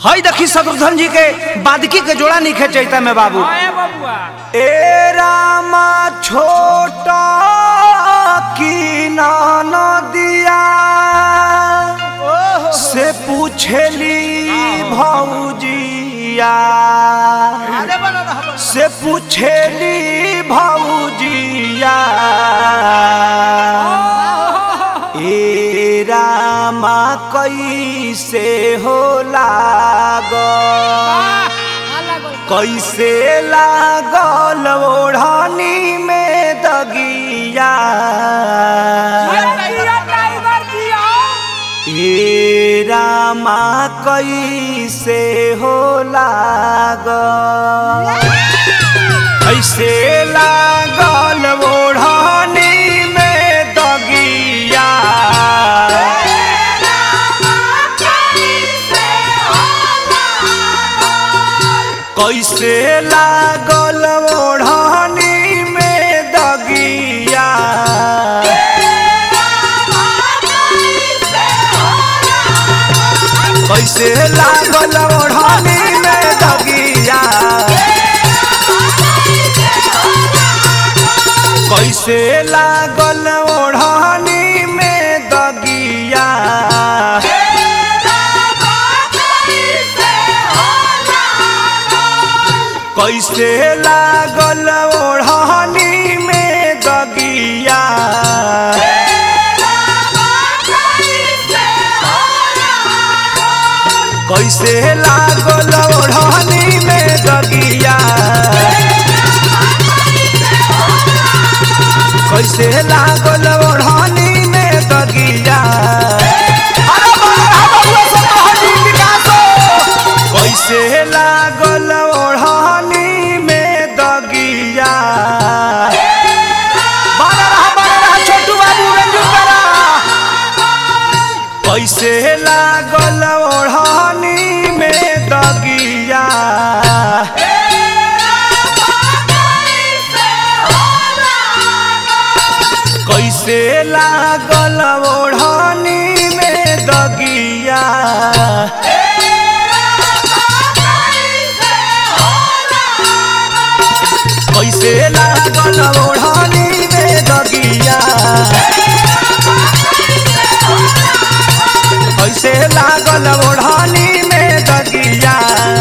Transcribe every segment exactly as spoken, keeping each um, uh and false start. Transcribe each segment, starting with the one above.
हई देखी शत्रुघ्न जी के बादकी के जोड़ा नहीं खेचता में बाबू। ए रामा छोटा की नाना दिया से पूछली भौजिया से पूछली भौजिया ए रामा कैसे हो लागल कैसे लागल ओढ़नी में दगिया ए रामा कैसे हो लागल कैसे लागल ओढ़नी में दगिया कैसे लागल ओढ़नी में दगिया कैसे लागल ओढ़नी में दगिया कैसे लागल ओढ़नी में दगिया कैसे लागल ओढ़नी में दगिया कैसे लागल ओढ़नी में दगिया कैसे लागल ओढ़नी में दगिया कैसे लागल ओढ़नी में दगिया छोटू बाबू कैसे लागल ओढ़नी में दगिया कैसे लागल ओढ़नी में दगिया कैसे लागल ओढ़नी में दगिया कैसे लागल ओढ़नी में दगिया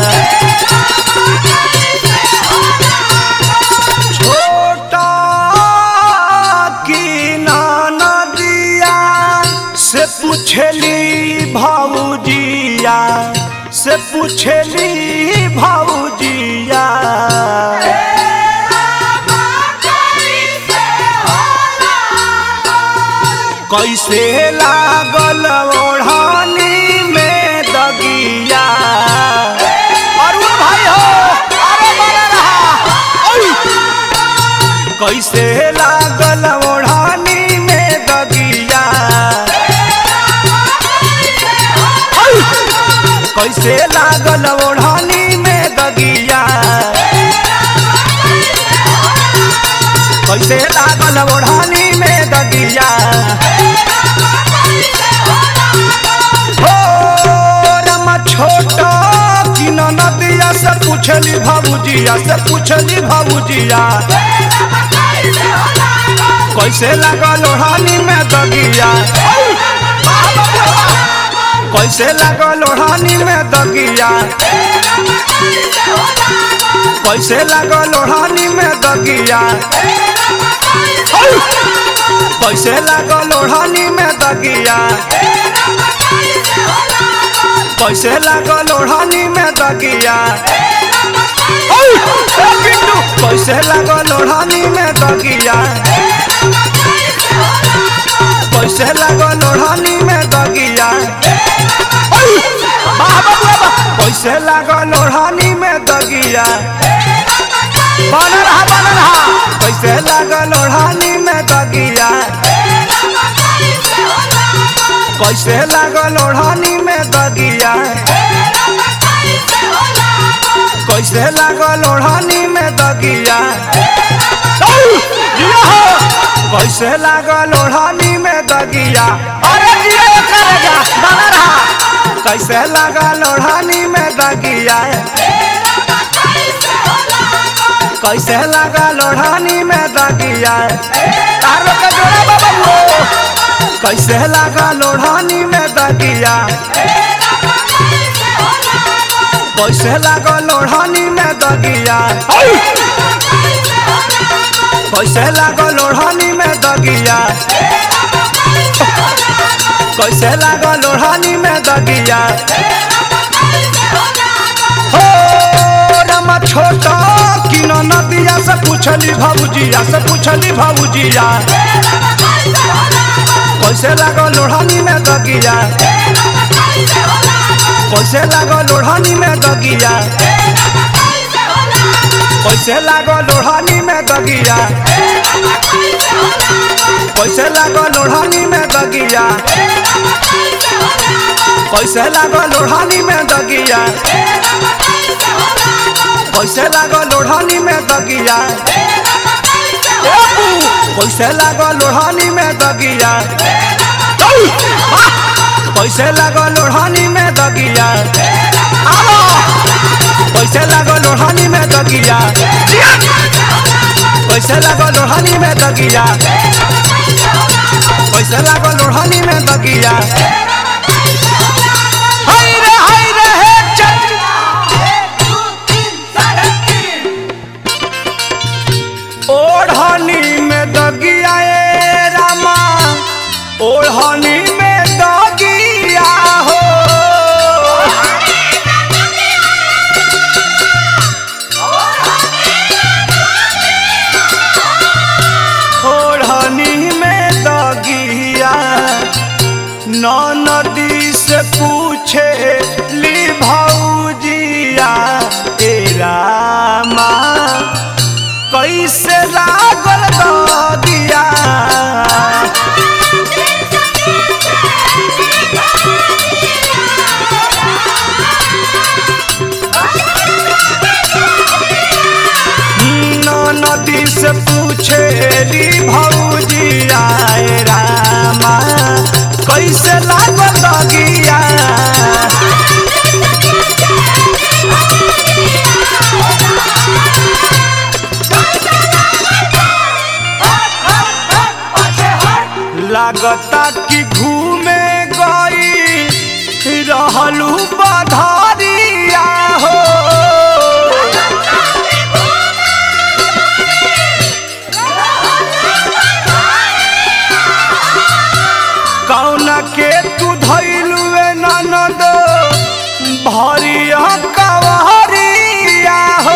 छोटा की नाना दिया से पूछली भौजिया से पूछली भौजिया कैसे लागल ओढ़नी में दगिया और वो भाई हो अरे बड़ा रहा कैसे लागल ओढ़नी में दगिया कैसे लागल ओढ़नी में दगिया कैसे लागल ओढ़नी में दगिया छोटा की नदिया से पूछली भौजिया से पूछली भौजिया कैसे लागल ओढ़नी में दगिया कैसे लागल ओढ़नी में दगिया कैसे लागल ओढ़नी में दगिया कैसे लागल ओढ़नी में दगिया कैसे लागल ओढ़नी में दगिया कैसे लागल ओढ़नी में दगिया कैसे लागल ओढ़नी में दगिया कैसे लागल ओढ़नी में दगिया बन रहा बन रहा कैसे लागल ओढ़नी में दगिया कैसे लागल ओढ़नी में दगिया कैसे लागल ओढ़नी में दगिया कैसे लागल ओढ़नी में दगिया अरे जिया करेगा बना रहा कैसे लगा लोढ़ानी में दगिया कैसे लगा लोढ़ानी में दगिया तारो के जोड़ा बाबू कैसे लगा लोढ़ानी में दगिया कैसे लगा लोढ़ानी में दगिया कैसे लगा लोढ़ानी में दगिया कैसे लगा लोढ़ानी में दगिया हो रमा छोटा किनो नदिया से पूछली भाऊजिया से पूछली भाऊजिया कैसे लगा लोढ़ानी में दगिया कैसे लगा लोढ़ानी में दगिया कैसे लगा लोढ़ानी में दगिया कैसे लगा लोढ़ानी में दगिया कैसे लगा लोढ़ानी में दगिया कैसे लगा लोढ़ानी में दगिया कैसे लगा लोढ़ानी में दगिया कैसे लगा लोढ़ानी में दगिया कैसे लगा लोढ़ानी में दगिया कैसे लगा लोढ़ानी में दगिया कैसे लगा लोढ़ानी में दगिया हाय रे हाय रे हे चल ओढ़ानी में दगिया ए रामा ओढ़ानी में दगिया हो ओढ़ानी में दगिया नौ नदी से पूछे ली भौजिया ए रामा कैसे लागल दगिया नौ नदी से पूछे ली भौजिया ए रामा कैसे लागल दगिया लागता कि घूमे गई रहलू बधारिया हो कौना के तू धैलू ननद भरिया कवरिया हो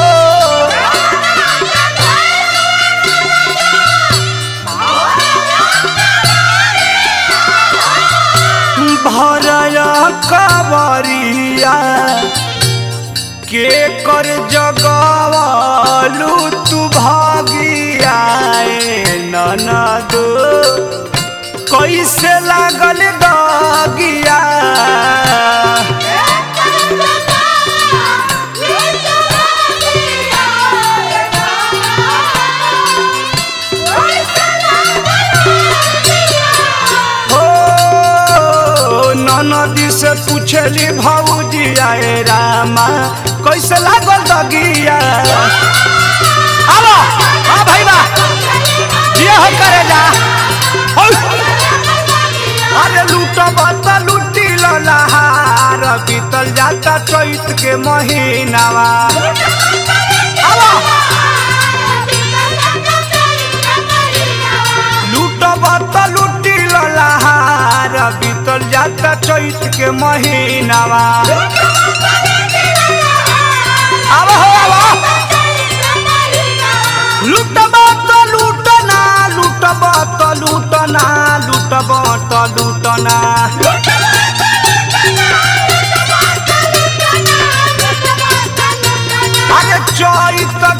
भरया कवरिया के कर जगवालू तू भागिया ननद कैसे लागल दगिया नदी से पूछली भौजिया ए रामा कैसे लागल दगिया आलो आ भाई बा ये हो करे जा अरे लूटब त लूटी लहार बीतल जाता चैत के महीनावा आलो लूटब त लूटी लहार बीतल जाता चैत के महीनावा अब हो लूटब त लूटना लूटब त लूटना लूटब त लूटना अरे चैत